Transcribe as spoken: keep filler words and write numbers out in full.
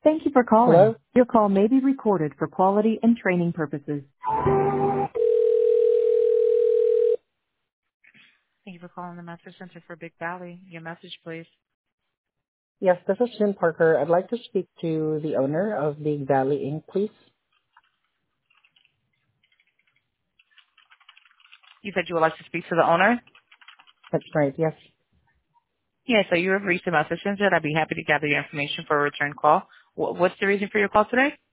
Thank you for calling. Hello? Your call may be recorded for quality and training purposes. Thank you for calling the Master Center for Big Valley. Your message, please. Yes, this is Jim Parker. I'd like to speak to the owner of Big Valley Incorporated, please. You said you would like to speak to the owner? That's right, yes. Yeah, so you have reached the Master Center. I'd be happy to gather your information for a return call. Wh- What's the reason for your call today?